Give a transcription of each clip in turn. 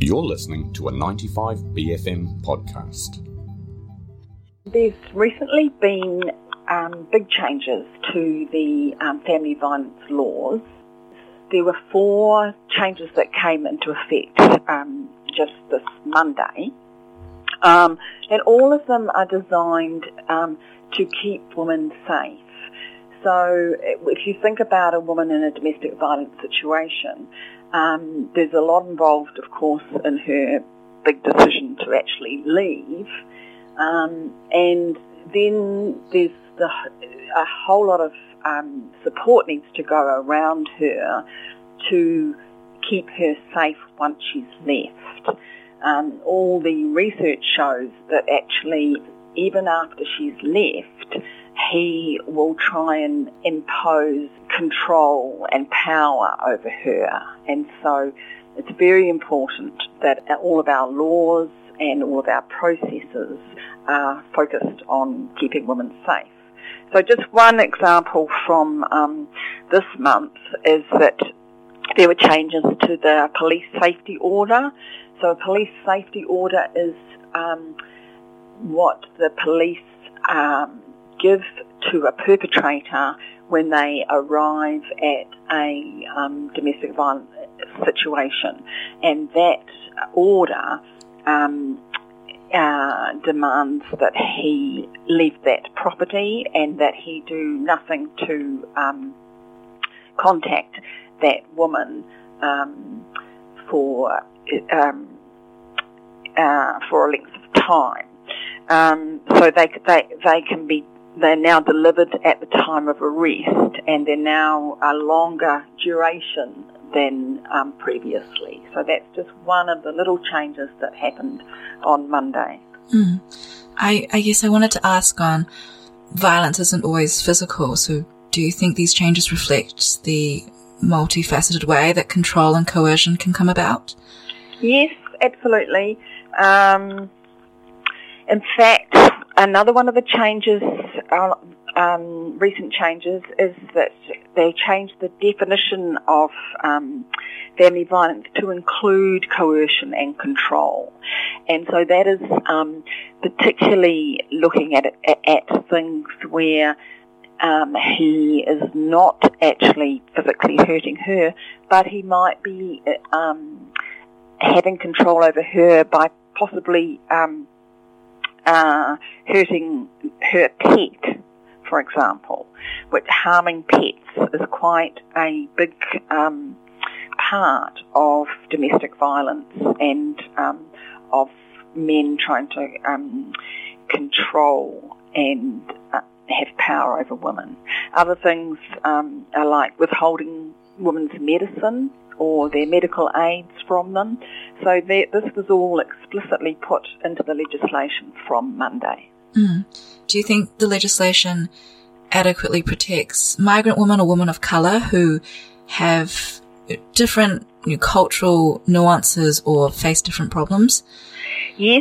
You're listening to a 95BFM podcast. There's recently been big changes to the family violence laws. There were 4 changes that came into effect just this Monday, and all of them are designed to keep women safe. So if you think about a woman in a domestic violence situation, there's a lot involved, of course, in her big decision to actually leave, and then there's a whole lot of support needs to go around her to keep her safe once she's left. All the research shows that actually, even after she's left, he will try and impose control and power over her. And so it's very important that all of our laws and all of our processes are focused on keeping women safe. So just one example from this month is that there were changes to the police safety order. So a police safety order is what the police give to a perpetrator when they arrive at a domestic violence situation. And that order demands that he leave that property and that he do nothing to contact that woman for a length of time. So they're now delivered at the time of arrest, and they're now a longer duration than previously. So that's just one of the little changes that happened on Monday. I guess I wanted to ask on violence isn't always physical, so do you think these changes reflect the multifaceted way that control and coercion can come about? Yes, absolutely. In fact, another one of the changes, recent changes, is that they changed the definition of family violence to include coercion and control. And so that is particularly looking at things where he is not actually physically hurting her, but he might be having control over her by possibly hurting her pet, for example, which harming pets is quite a big part of domestic violence and of men trying to control and have power over women. Other things are like withholding women's medicine or their medical aids from them. So this was all explicitly put into the legislation from Monday. Do you think the legislation adequately protects migrant women or women of colour who have different cultural nuances or face different problems? Yes,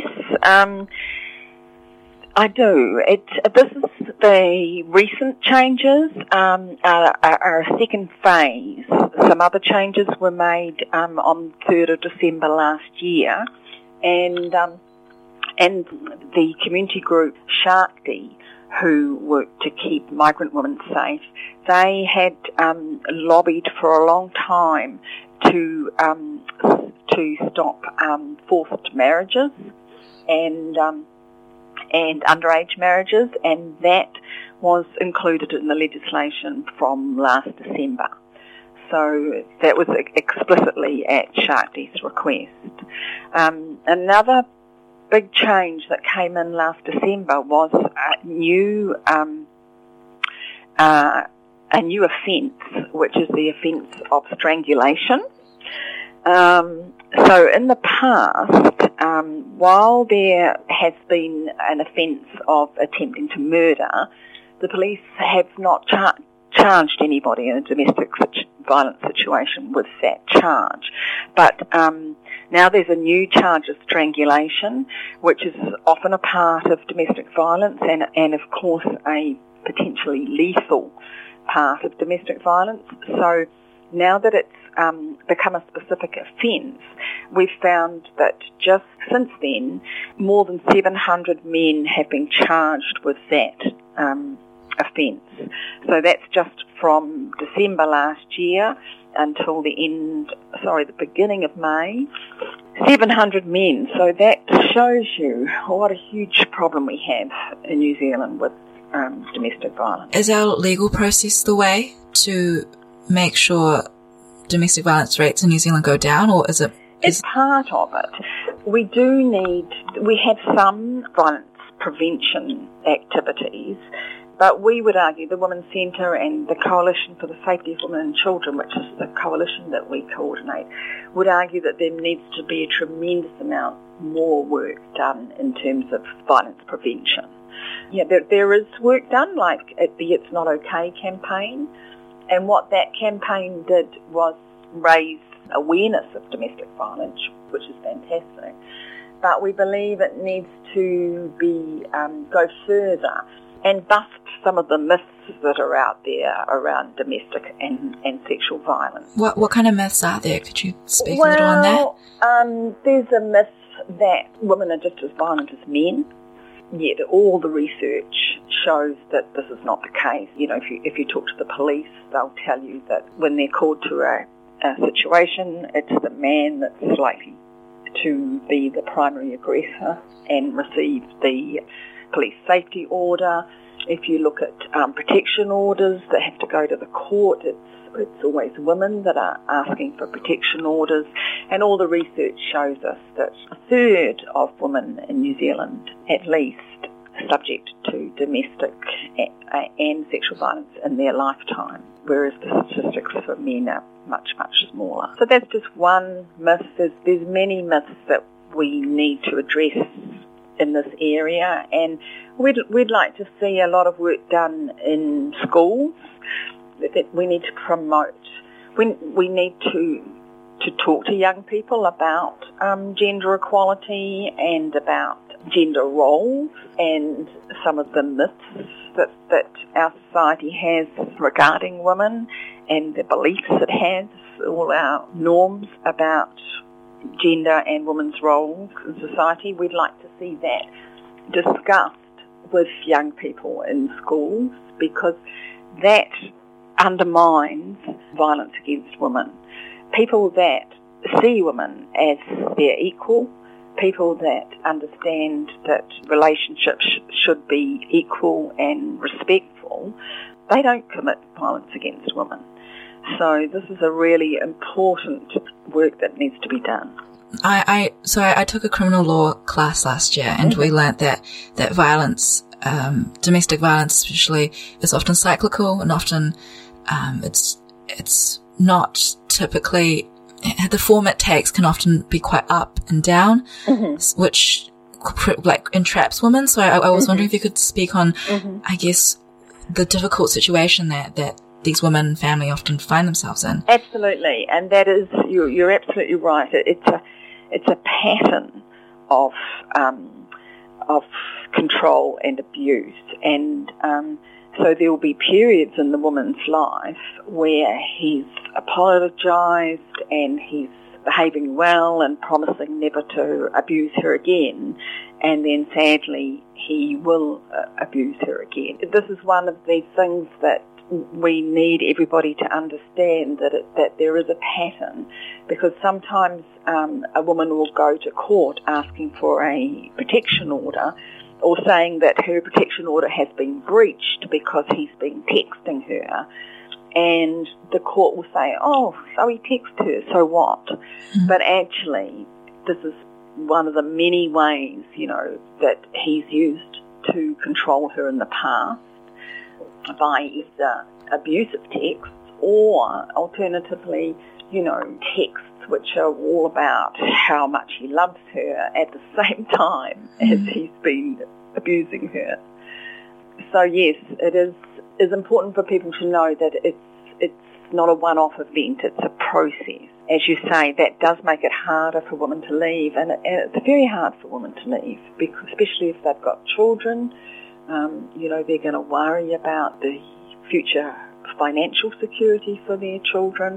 I do. This is the recent changes are a second phase. Some other changes were made on 3rd of December last year, and the community group Sharkdi, who worked to keep migrant women safe, they had lobbied for a long time to stop forced marriages and underage marriages, and that was included in the legislation from last December. So that was explicitly at Sharkdi's request. Another big change that came in last December was a new offence, which is the offence of strangulation. So in the past, while there has been an offence of attempting to murder, the police have not charged anybody in a domestic violence situation with that charge. But now there's a new charge of strangulation, which is often a part of domestic violence and of course a potentially lethal part of domestic violence. So now that it's become a specific offence, we've found that just since then, more than 700 men have been charged with that offence. So that's just from December last year until the beginning of May. 700 men. So that shows you what a huge problem we have in New Zealand with domestic violence. Is our legal process the way to make sure domestic violence rates in New Zealand go down, or is it? It's part of it. We have some violence prevention activities, but we would argue the Women's Centre and the Coalition for the Safety of Women and Children, which is the coalition that we coordinate, would argue that there needs to be a tremendous amount more work done in terms of violence prevention. Yeah, there is work done, like at the It's Not Okay campaign, and what that campaign did was raise awareness of domestic violence, which is fantastic. But we believe it needs to go further and bust some of the myths that are out there around domestic and sexual violence. What kind of myths are there? Could you speak a little on that? There's a myth that women are just as violent as men. Yet all the research shows that this is not the case. You know, if you talk to the police, they'll tell you that when they're called to a situation, it's the man that's likely to be the primary aggressor and receive the police safety order. If you look at protection orders that have to go to the court, it's always women that are asking for protection orders, and all the research shows us that a third of women in New Zealand, at least, are subject to domestic and sexual violence in their lifetime, whereas the statistics for men are much, much smaller. So that's just one myth. There's many myths that we need to address in this area, and we'd like to see a lot of work done in schools. That we need to promote. We need to talk to young people about gender equality and about gender roles and some of the myths that our society has regarding women and the beliefs it has, all our norms about gender and women's roles in society. We'd like to see that discussed with young people in schools, because that undermines violence against women. People that see women as their equal, people that understand that relationships should be equal and respectful, they don't commit violence against women. So this is a really important work that needs to be done. I took a criminal law class last year, and we learnt that violence, domestic violence especially, is often cyclical, and often it's not typically, the form it takes can often be quite up and down, which like entraps women. So I was wondering if you could speak on, I guess, the difficult situation that these women and family often find themselves in. Absolutely, and that is, you're absolutely right. It's a pattern of control and abuse, and so there will be periods in the woman's life where he's apologised and he's behaving well and promising never to abuse her again, and then sadly he will abuse her again. This is one of the things that we need everybody to understand, that there is a pattern, because sometimes a woman will go to court asking for a protection order, or saying that her protection order has been breached because he's been texting her, and the court will say, oh, so he texted her, so what? But actually, this is one of the many ways, that he's used to control her in the past, by either abusive texts or alternatively, texts which are all about how much he loves her at the same time as he's been abusing her. So yes, it is important for people to know that it's not a one-off event, it's a process. As you say, that does make it harder for women to leave, and it's very hard for women to leave, because especially if they've got children, they're going to worry about the future financial security for their children.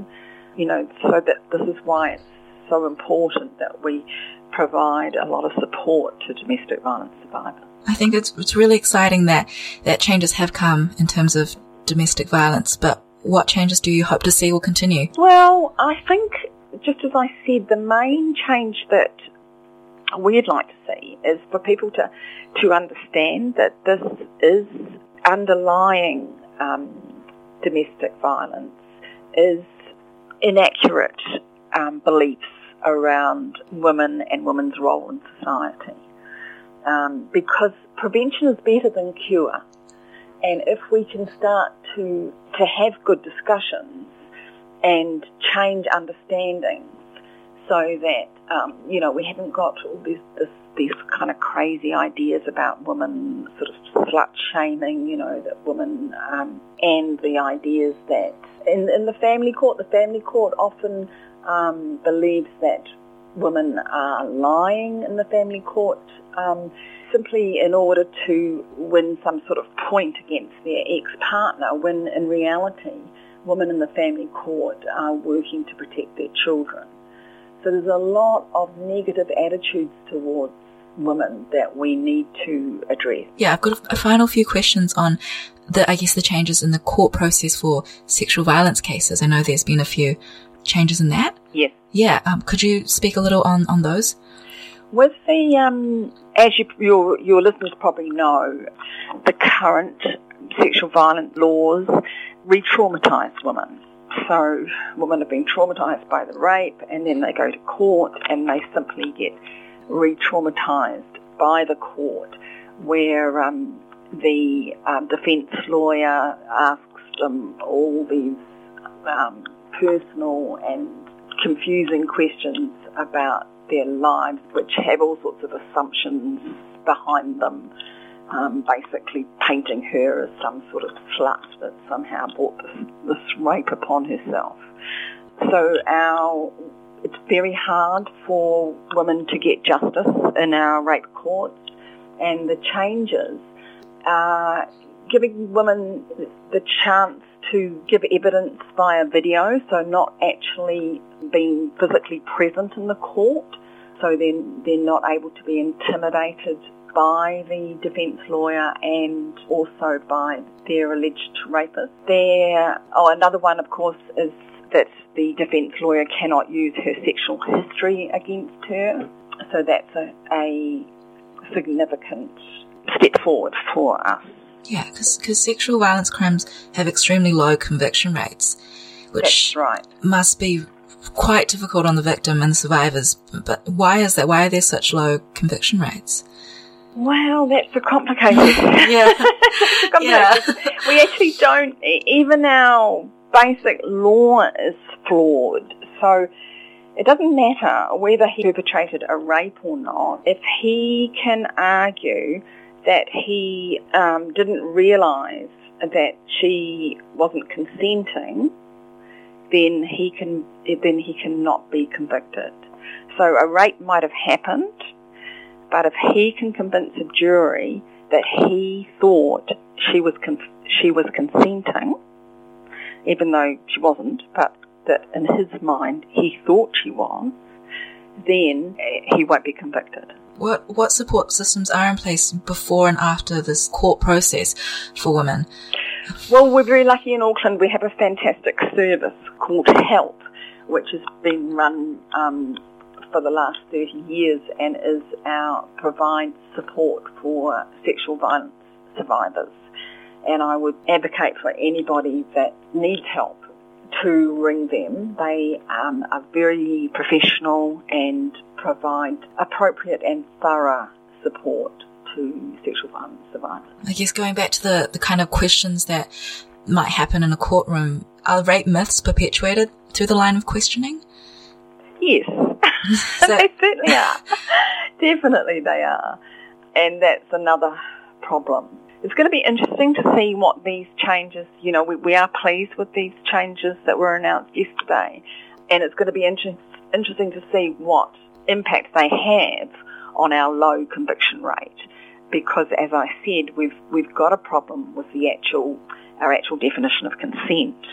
So that this is why it's so important that we provide a lot of support to domestic violence survivors. I think it's really exciting that changes have come in terms of domestic violence, but what changes do you hope to see will continue? Well, I think, just as I said, the main change that we'd like to see is for people to understand that this is underlying domestic violence is inaccurate beliefs around women and women's role in society. Because prevention is better than cure. And if we can start to have good discussions and change understandings so that, we haven't got all these kind of crazy ideas about women sort of slut-shaming, that women, and the ideas that in the family court often believes that women are lying in the family court simply in order to win some sort of point against their ex-partner, when in reality women in the family court are working to protect their children. So there's a lot of negative attitudes towards women that we need to address. Yeah, I've got a final few questions on the changes in the court process for sexual violence cases. I know there's been a few changes in that. Yes. Yeah, could you speak a little on those? With the, as your listeners probably know, the current sexual violence laws re-traumatise women. So women have been traumatised by the rape, and then they go to court and they simply get re-traumatised by the court, where the defence lawyer asks them all these personal and confusing questions about their lives, which have all sorts of assumptions behind them, basically painting her as some sort of slut that somehow brought this rape upon herself. So it's very hard for women to get justice in our rape courts, and the changes are giving women the chance to give evidence via video, so not actually being physically present in the court, so then they're not able to be intimidated by the defence lawyer and also by their alleged rapist. Another one, of course, is that the defence lawyer cannot use her sexual history against her, so that's a significant step forward for us. Yeah, because sexual violence crimes have extremely low conviction rates, which That's right. must be quite difficult on the victim and the survivors. But why is that? Why are there such low conviction rates? Well, that's a complicated. Yeah. Yeah. We actually don't. Even our basic law is flawed. So it doesn't matter whether he perpetrated a rape or not. If he can argue that he didn't realise that she wasn't consenting, then he cannot be convicted. So a rape might have happened, but if he can convince a jury that he thought she was consenting, even though she wasn't, but that in his mind he thought she was, then he won't be convicted. What support systems are in place before and after this court process for women? Well, we're very lucky in Auckland. We have a fantastic service called HELP, which has been run for the last 30 years and provides support for sexual violence survivors. And I would advocate for anybody that needs help to ring them. They are very professional and provide appropriate and thorough support to sexual violence survivors. I guess going back to the kind of questions that might happen in a courtroom, are rape myths perpetuated through the line of questioning? Yes, they certainly are. Definitely they are. And that's another problem. It's going to be interesting to see what these changes, we are pleased with these changes that were announced yesterday, and it's going to be interesting to see what impact they have on our low conviction rate, because as I said, we've got a problem with our actual definition of consent,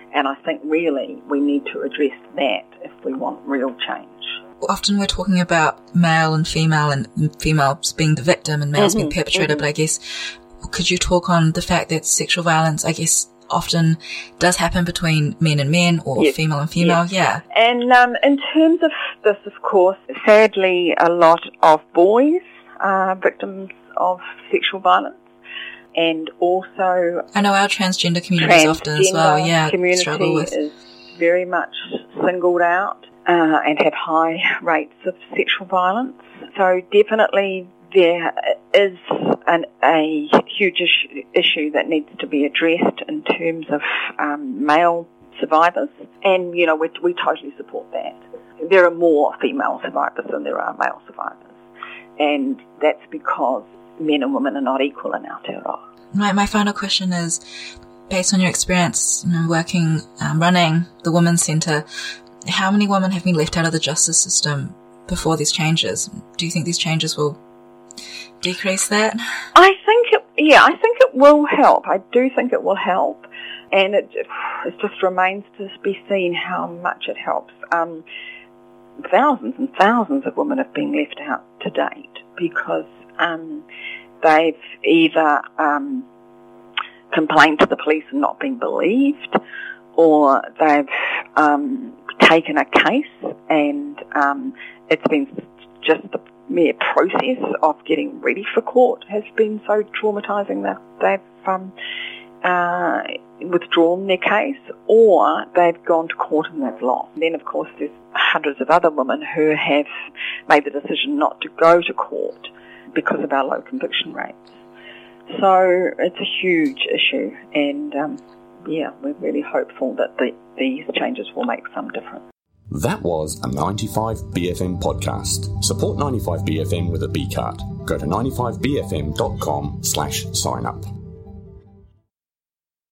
And I think really we need to address that if we want real change. Often we're talking about male and females being the victim and males being perpetrator, but I guess, could you talk on the fact that sexual violence, I guess, often does happen between men and men or female and female? Yeah. And in terms of this, of course, sadly a lot of boys are victims of sexual violence. And also, I know our transgender community often as well, struggle with. Is very much singled out and have high rates of sexual violence. So definitely there is a huge issue that needs to be addressed in terms of male survivors, and we totally support that. There are more female survivors than there are male survivors, and that's because men and women are not equal in Aotearoa. Right, my final question is, based on your experience working, running the Women's Centre, how many women have been left out of the justice system before these changes? Do you think these changes will decrease that? I think it will help. I do think it will help, and it just remains to be seen how much it helps. Thousands and thousands of women have been left out to date because they've either complained to the police and not been believed, or they've taken a case and it's been just the mere process of getting ready for court has been so traumatising that they've withdrawn their case, or they've gone to court and they've lost. And then, of course, there's hundreds of other women who have made the decision not to go to court because of our low conviction rates. So it's a huge issue, and we're really hopeful that these changes will make some difference. That was a 95BFM podcast. Support 95BFM with a B card. Go to 95bfm.com/sign up.